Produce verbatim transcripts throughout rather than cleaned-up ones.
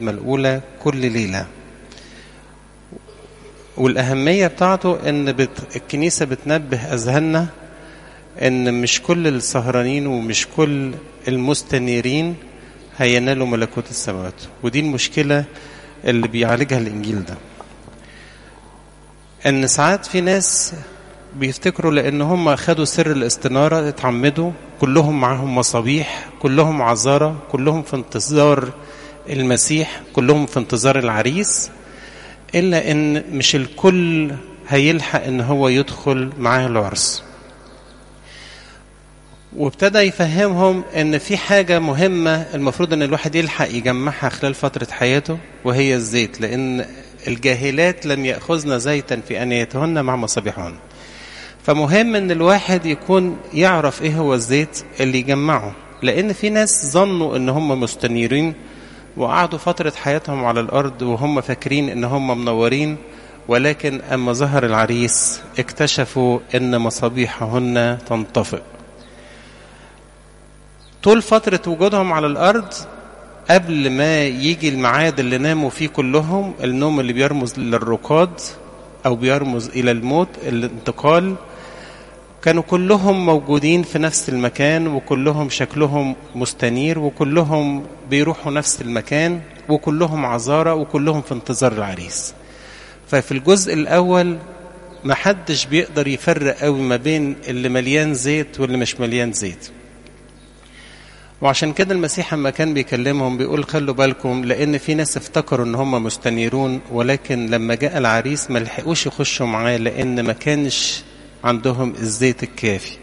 الأولى كل ليلة. والأهمية بتاعته إن بت... الكنيسة بتنبه أذهاننا إن مش كل السهرانين ومش كل المستنيرين هينالوا ملكوت السماوات، ودي المشكلة اللي بيعالجها الإنجيل ده. إن ساعات في ناس بيفتكروا لأن هم خدوا سر الاستنارة اتعمدوا، كلهم معهم مصابيح، كلهم عذارى، كلهم في انتظار المسيح، كلهم في انتظار العريس، إلا إن مش الكل هيلحق إن هو يدخل معاه العرس. وابتدى يفهمهم إن في حاجة مهمة المفروض إن الواحد يلحق يجمعها خلال فترة حياته، وهي الزيت، لأن الجاهلات لم يأخذن زيتا في أنيتهن مع مصابيحهن. فمهم إن الواحد يكون يعرف إيه هو الزيت اللي يجمعه، لأن في ناس ظنوا إن هم مستنيرين وقعدوا فترة حياتهم على الأرض وهم فاكرين إن هم منورين، ولكن أما ظهر العريس اكتشفوا إن مصابيحهن تنطفئ. طول فترة وجودهم على الأرض قبل ما يجي الميعاد اللي ناموا فيه كلهم، النوم اللي بيرمز للرقاد أو بيرمز إلى الموت، الانتقال، كانوا كلهم موجودين في نفس المكان، وكلهم شكلهم مستنير، وكلهم بيروحوا نفس المكان، وكلهم عذارى، وكلهم في انتظار العريس. ففي الجزء الأول محدش بيقدر يفرق قوي ما بين اللي مليان زيت واللي مش مليان زيت. وعشان كده المسيح لما كان بيكلمهم بيقول خلوا بالكم، لأن في ناس افتكروا ان هم مستنيرون، ولكن لما جاء العريس ما لحقوش يخشوا معاه، لأن ما كانش عندهم الزيت الكافي.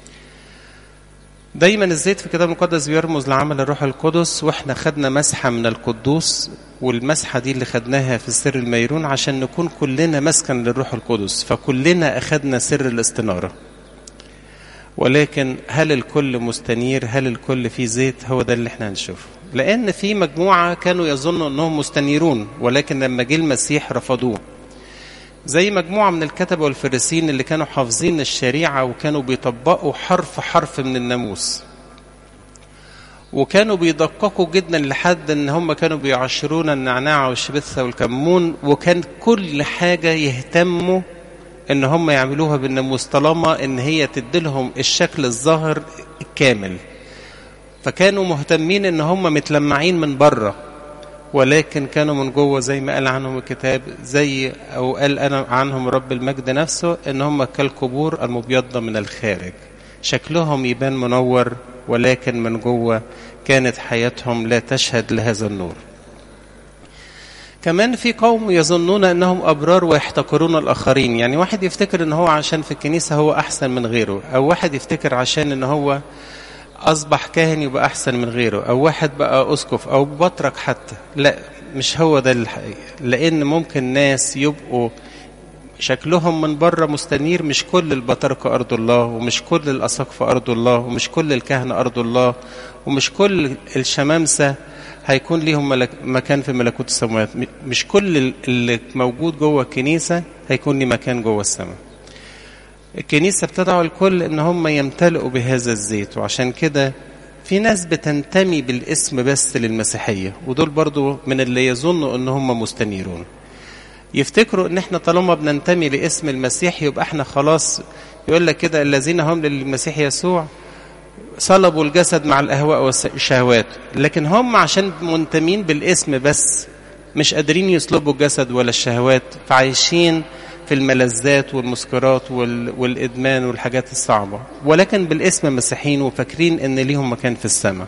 دايما الزيت في الكتاب المقدس بيرمز لعمل الروح القدس، واحنا خدنا مسحة من القدوس، والمسحة دي اللي خدناها في سر الميرون عشان نكون كلنا مسكن للروح القدس، فكلنا أخدنا سر الاستنارة. ولكن هل الكل مستنير؟ هل الكل فيه زيت؟ هو ده اللي احنا هنشوفه. لأن في مجموعة كانوا يظنوا أنهم مستنيرون، ولكن لما جه المسيح رفضوه، زي مجموعة من الكتبة والفريسين اللي كانوا حافظين الشريعة وكانوا بيطبقوا حرف حرف من الناموس، وكانوا بيدققوا جدا لحد ان هم كانوا بيعشرون النعناع والشبثة والكمون، وكان كل حاجة يهتموا ان هم يعملوها بالناموس طالما ان هي تديلهم الشكل الظاهر الكامل. فكانوا مهتمين ان هم متلمعين من بره، ولكن كانوا من جوه زي ما قال عنهم الكتاب، زي او قال انا عنهم رب المجد نفسه، ان هم كالقبور المبيضة من الخارج. شكلهم يبان منور، ولكن من جوه كانت حياتهم لا تشهد لهذا النور. كمان في قوم يظنون أنهم أبرار ويحتقرون الآخرين. يعني واحد يفتكر أنه هو عشان في الكنيسة هو أحسن من غيره، أو واحد يفتكر عشان أنه هو أصبح كاهن يبقى أحسن من غيره، أو واحد بقى أسقف أو بطرك حتى. لا، مش هو ده الحقيقة. لأن ممكن ناس يبقوا شكلهم من بره مستنير، مش كل البطركة أرض الله، ومش كل الأساقفة أرض الله، ومش كل الكهنة أرض الله، ومش كل الشمامسة هيكون ليهم ملك مكان في ملكوت السماوات. مش كل اللي موجود جوه الكنيسة هيكون لي مكان جوه السماء. الكنيسة بتدعو الكل ان هم يمتلئوا بهذا الزيت. وعشان كده في ناس بتنتمي بالاسم بس للمسيحية، ودول برضو من اللي يظنوا ان هم مستنيرون. يفتكروا ان احنا طالما بننتمي لاسم المسيح يبقى احنا خلاص، يقول لك كده الذين هم للمسيح يسوع صلبوا الجسد مع الأهواء والشهوات. لكن هم عشان منتمين بالاسم بس مش قادرين يصلبوا الجسد ولا الشهوات، فعايشين في الملذات والمسكرات والإدمان والحاجات الصعبة، ولكن بالاسم مسيحيين وفاكرين ان ليهم مكان في السماء.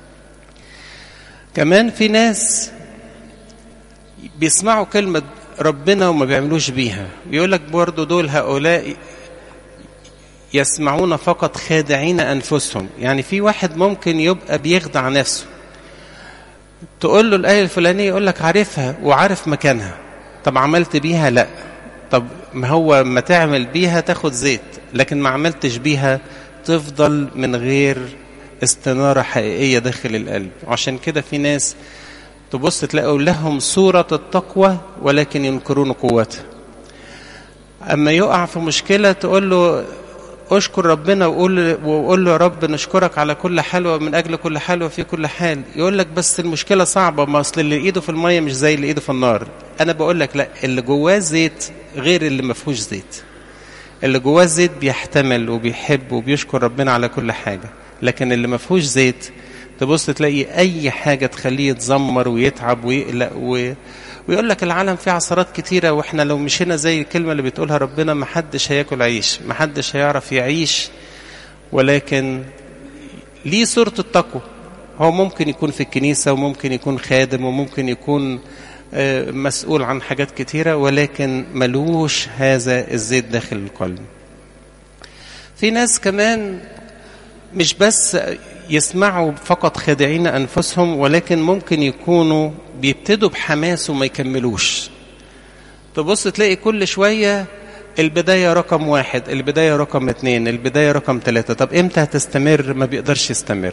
كمان في ناس بيسمعوا كلمة ربنا وما بيعملوش بيها، يقول لك برضو دول هؤلاء يسمعون فقط خادعين أنفسهم. يعني في واحد ممكن يبقى بيخدع نفسه، تقول له الآية الفلانية يقول لك عارفها وعارف مكانها، طب عملت بيها؟ لا. طب ما هو ما تعمل بيها تاخد زيت، لكن ما عملتش بيها تفضل من غير استنارة حقيقية داخل القلب. عشان كده في ناس تبص تلاقوا لهم صورة التقوى ولكن ينكرون قوتها. أما يقع في مشكلة تقول له اشكر ربنا وقول وقول له يا رب نشكرك على كل حال ومن اجل كل حال وفي كل حال. يقول لك بس المشكله صعبه، ما اصل اللي ايده في الميه مش زي اللي ايده في النار. انا بقول لك لا، اللي جواه زيت غير اللي ما فيهوش زيت. اللي جواه زيت بيحتمل وبيحب وبيشكر ربنا على كل حاجه، لكن اللي ما فيهوش زيت تبص تلاقي اي حاجه تخليه يتذمر ويتعب ويقلق و... ويقول لك العالم فيه عثرات كتيرة، واحنا لو مشينا زي الكلمة اللي بتقولها ربنا محدش هياكل عيش، محدش هيعرف يعيش. ولكن ليه صورة التقوى. هو ممكن يكون في الكنيسة وممكن يكون خادم وممكن يكون مسؤول عن حاجات كتيرة، ولكن ملوش هذا الزيت داخل القلب. في ناس كمان مش بس يسمعوا فقط خادعين أنفسهم، ولكن ممكن يكونوا بيبتدوا بحماس وما يكملوش. تبص تلاقي كل شوية البداية رقم واحد، البداية رقم اتنين، البداية رقم تلاتة. طب امتى هتستمر؟ ما بيقدرش يستمر.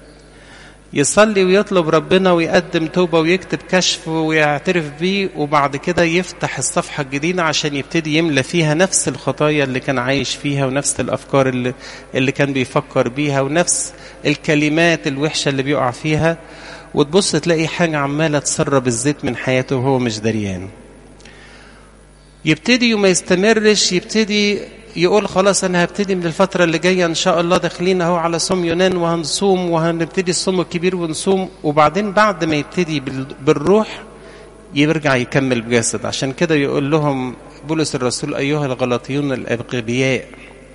يصلي ويطلب ربنا ويقدم توبة ويكتب كشف ويعترف بيه، وبعد كده يفتح الصفحة الجديدة عشان يبتدي يملى فيها نفس الخطايا اللي كان عايش فيها، ونفس الأفكار اللي, اللي كان بيفكر بيها، ونفس الكلمات الوحشة اللي بيقع فيها. وتبص تلاقي حاجة عمالة تسرب الزيت من حياته وهو مش دريان. يبتدي وما يستمرش، يبتدي يقول خلاص أنا هبتدي من الفترة اللي جاية إن شاء الله، داخلين أهو على صوم يونان وهنصوم وهنبتدي الصوم الكبير ونصوم. وبعدين بعد ما يبتدي بالروح يرجع يكمل بجسد. عشان كده يقول لهم بولس الرسول أيها الغلاطيون الأغبياء،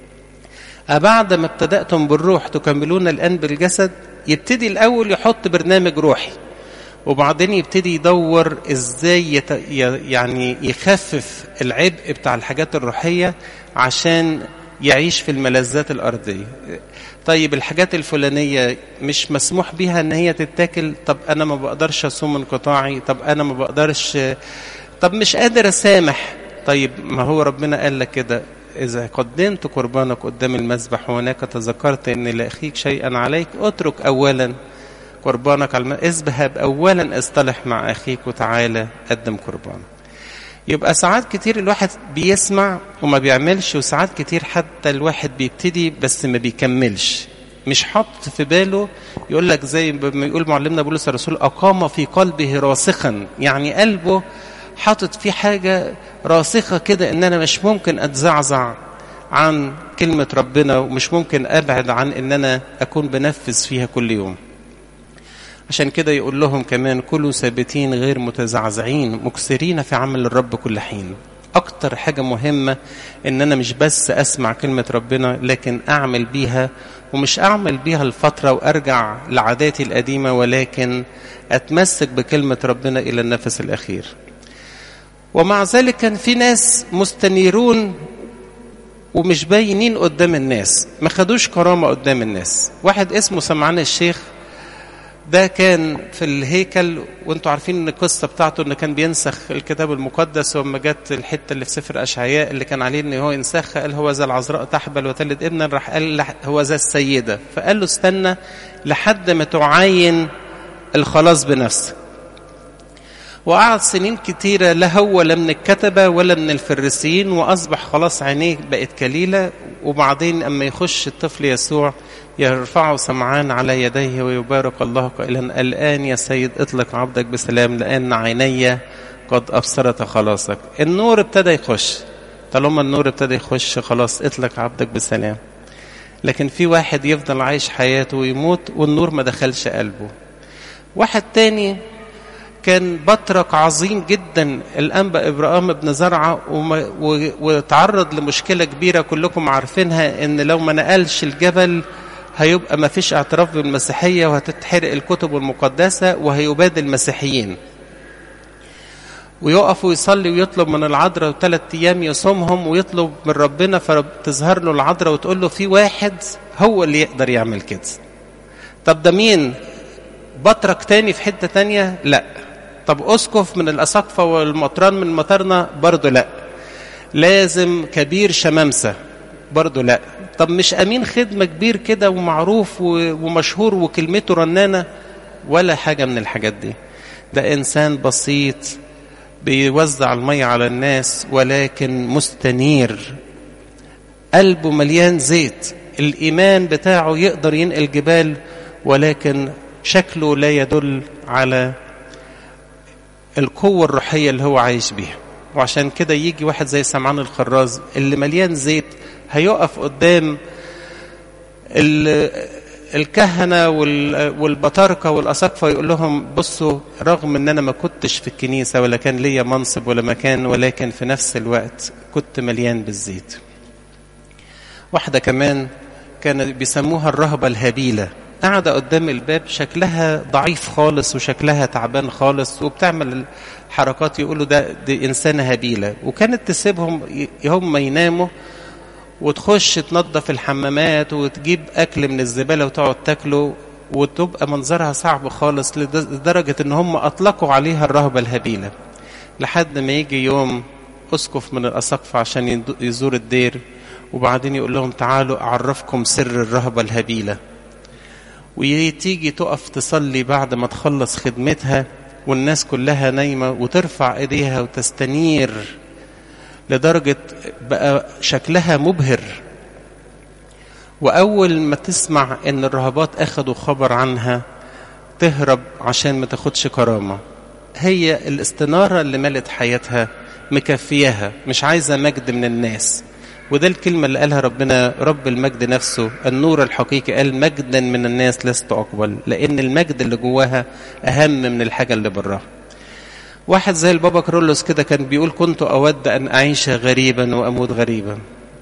أبعد ما ابتدأتم بالروح تكملون الآن بالجسد. يبتدي الأول يحط برنامج روحي، وبعدين يبتدي يدور ازاي يت... يعني يخفف العبء بتاع الحاجات الروحية عشان يعيش في الملذات الأرضية. طيب الحاجات الفلانية مش مسموح بيها ان هي تتاكل، طب انا ما بقدرش اصوم انقطاعي، طب انا ما بقدرش، طب مش قادر اسامح. طيب ما هو ربنا قال لك كده، إذا قدمت قربانك قدام المذبح وهناك تذكرت أن لأخيك شيئا عليك، اترك أولا قربانك على المذبح، اذهب أولا اصطلح مع أخيك وتعالى قدم قربانك. يبقى ساعات كتير الواحد بيسمع وما بيعملش، وساعات كتير حتى الواحد بيبتدي بس ما بيكملش، مش حط في باله. يقول لك زي ما يقول معلمنا بولس الرسول أقام في قلبه راسخا، يعني قلبه حاطط فيه حاجة راسخة كده ان انا مش ممكن اتزعزع عن كلمة ربنا، ومش ممكن ابعد عن ان انا اكون بنفذ فيها كل يوم. عشان كده يقول لهم كمان كلوا ثابتين غير متزعزعين مكسرين في عمل الرب كل حين. اكتر حاجة مهمة ان انا مش بس اسمع كلمة ربنا، لكن اعمل بيها، ومش اعمل بيها الفترة وارجع لعاداتي القديمة، ولكن اتمسك بكلمة ربنا الى النفس الاخير. ومع ذلك كان في ناس مستنيرون ومش باينين قدام الناس، ما خدوش كرامة قدام الناس. واحد اسمه سمعان الشيخ، ده كان في الهيكل، وانتوا عارفين ان القصة بتاعته ان كان بينسخ الكتاب المقدس، وما جت الحتة اللي في سفر أشعياء اللي كان عليه ان هو ينسخ، قال هو ذا العذراء تحبل وتلد ابنا، راح قال هو ذا السيدة، فقال له استنى لحد ما تعاين الخلاص بنفسك. وقعد سنين كتيرة لا هو لا من الكتبة ولا من الفريسيين، وأصبح خلاص عينيه بقت كليلة. وبعدين أما يخش الطفل يسوع يرفعه سمعان على يديه ويبارك الله قائلا الآن يا سيد اطلق عبدك بسلام لأن عيني قد أبصرت خلاصك. النور ابتدى يخش، طالما النور ابتدى يخش خلاص اطلق عبدك بسلام. لكن في واحد يفضل عايش حياته ويموت والنور ما دخلش قلبه. واحد تاني كان بطرك عظيم جدا، الأنبا إبراهيم بن زرعة، وتعرض لمشكلة كبيرة كلكم عارفينها، إن لو ما نقلش الجبل هيبقى ما فيش اعتراف بالمسيحية، وهتتحرق الكتب المقدسة وهيباد المسيحيين. ويقف ويصلي ويطلب من العذراء وثلاث أيام يصومهم ويطلب من ربنا، فتظهر له العذراء وتقول له في واحد هو اللي يقدر يعمل كده. طب ده مين؟ بطرك تاني في حتة تانية؟ لا. طب أسقف من الأساقفة والمطران من المطرنة؟ برضو لا. لازم كبير شمامسة؟ برضو لا. طب مش أمين خدمة كبير كده ومعروف ومشهور وكلمته رنانة؟ ولا حاجة من الحاجات دي. ده إنسان بسيط بيوزع المية على الناس ولكن مستنير، قلبه مليان زيت، الإيمان بتاعه يقدر ينقل جبال، ولكن شكله لا يدل على القوة الروحية اللي هو عايش بيها. وعشان كده يجي واحد زي سمعان الخراز اللي مليان زيت هيقف قدام الكهنة والبطاركة والأساقفة يقول لهم بصوا، رغم ان انا ما كنتش في الكنيسة ولا كان ليا منصب ولا مكان، ولكن في نفس الوقت كنت مليان بالزيت. واحدة كمان كان بيسموها الرهبة الهبيلة، قاعدة قدام الباب شكلها ضعيف خالص وشكلها تعبان خالص وبتعمل حركات يقولوا ده دي إنسانة هبيلة، وكانت تسيبهم هم يناموا وتخش تنظف الحمامات وتجيب أكل من الزبالة وتقعد تاكله، وتبقى منظرها صعب خالص لدرجة ان هم أطلقوا عليها الرهبة الهبيلة. لحد ما يجي يوم أسقف من الأساقفة عشان يزور الدير، وبعدين يقول لهم تعالوا أعرفكم سر الرهبة الهبيلة. وتيجي تقف تصلي بعد ما تخلص خدمتها والناس كلها نايمة، وترفع ايديها وتستنير لدرجة بقى شكلها مبهر. وأول ما تسمع ان الرهبات أخدوا خبر عنها تهرب عشان ما تاخدش كرامة. هي الاستنارة اللي ملت حياتها مكفياها، مش عايزة مجد من الناس. وده الكلمة اللي قالها ربنا رب المجد نفسه، النور الحقيقي، قال مجدا من الناس لست أقبل، لأن المجد اللي جواها أهم من الحاجة اللي براها. واحد زي البابا كرولوس كده كان بيقول كنت أود أن أعيش غريبا وأموت غريبا،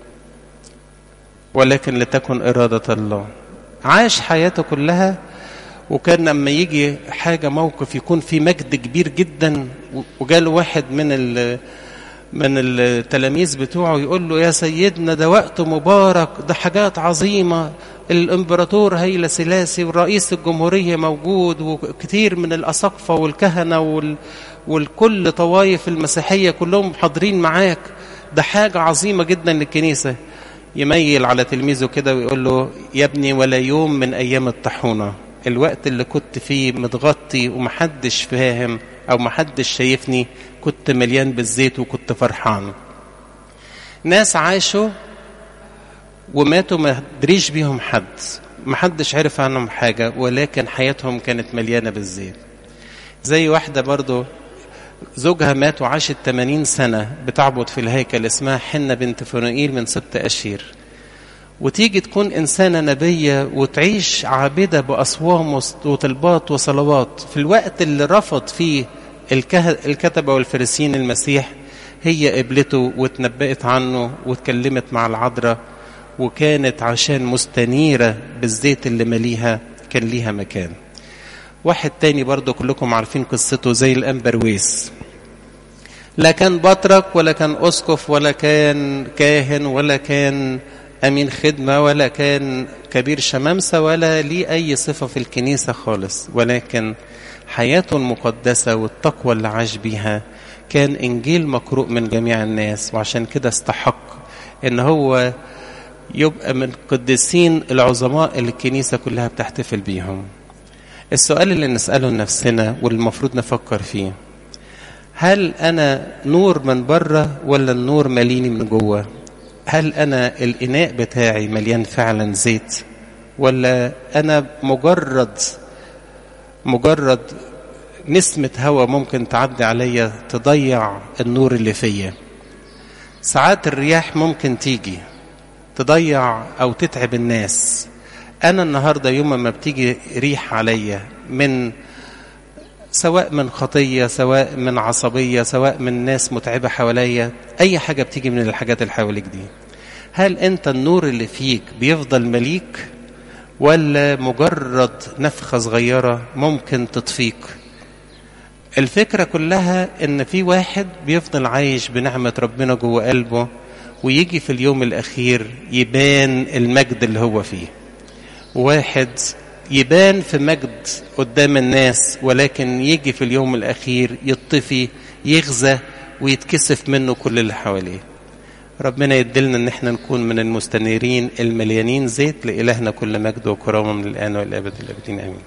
ولكن لتكن إرادة الله. عاش حياته كلها، وكان لما يجي حاجة موقف يكون في مجد كبير جدا، وجاله واحد من ال من التلاميذ بتوعه يقول له يا سيدنا ده وقت مبارك، ده حاجات عظيمة، الامبراطور هيلا سلاسي والرئيس الجمهورية موجود، وكتير من الأساقفة والكهنة وال... والكل طوائف المسيحية كلهم حاضرين معاك، ده حاجة عظيمة جدا للكنيسة. يميل على تلميذه كده ويقول له يا ابني ولا يوم من أيام الطاحونة، الوقت اللي كنت فيه متغطي ومحدش فاهم أو محدش شايفني كنت مليان بالزيت وكنت فرحان. ناس عاشوا وماتوا ما دريش بيهم حد، محدش عرف عنهم حاجة، ولكن حياتهم كانت مليانة بالزيت. زي واحدة برضو زوجها مات وعاشت ثمانين سنة بتعبد في الهيكل، اسمها حنة بنت فنوئيل من سبط أشير. وتيجي تكون إنسانة نبية وتعيش عابدة بأصوام وطلبات وصلوات، في الوقت اللي رفض فيه الكتبة والفريسيين المسيح هي قبلته وتنبأت عنه وتكلمت مع العذراء، وكانت عشان مستنيرة بالزيت اللي مليها كان ليها مكان. واحد تاني برضو كلكم عارفين قصته زي الأنبرويس، لا كان بطرك ولا كان أسقف ولا كان كاهن ولا كان أمين خدمة ولا كان كبير شمامسة ولا ليه أي صفة في الكنيسة خالص، ولكن حياته المقدسة والتقوى اللي عاش بيها كان إنجيل مقروء من جميع الناس، وعشان كده استحق إن هو يبقى من قديسين العظماء اللي الكنيسة كلها بتحتفل بيهم. السؤال اللي نسأله لنفسنا والمفروض نفكر فيه، هل أنا نور من بره ولا النور مليني من جوه؟ هل أنا الإناء بتاعي مليان فعلا زيت، ولا أنا مجرد مجرد نسمة هوا ممكن تعدي عليا تضيع النور اللي فيا؟ ساعات الرياح ممكن تيجي تضيع أو تتعب الناس. أنا النهاردة يوم ما بتيجي ريح عليا من سواء من خطية، سواء من عصبية، سواء من ناس متعبة حواليا، أي حاجة بتيجي من الحاجات اللي حواليك دي، هل أنت النور اللي فيك بيفضل مليك، ولا مجرد نفخة صغيرة ممكن تطفيك؟ الفكرة كلها إن في واحد بيفضل عايش بنعمة ربنا جوه قلبه، ويجي في اليوم الأخير يبان المجد اللي هو فيه. واحد يبان في مجد قدام الناس، ولكن يجي في اليوم الأخير يطفي، يغزى ويتكسف منه كل اللي حواليه. ربنا يدلنا ان احنا نكون من المستنيرين المليانين زيت. لإلهنا كل مجد وكرامة من الآن والأبد الأبدين، آمين.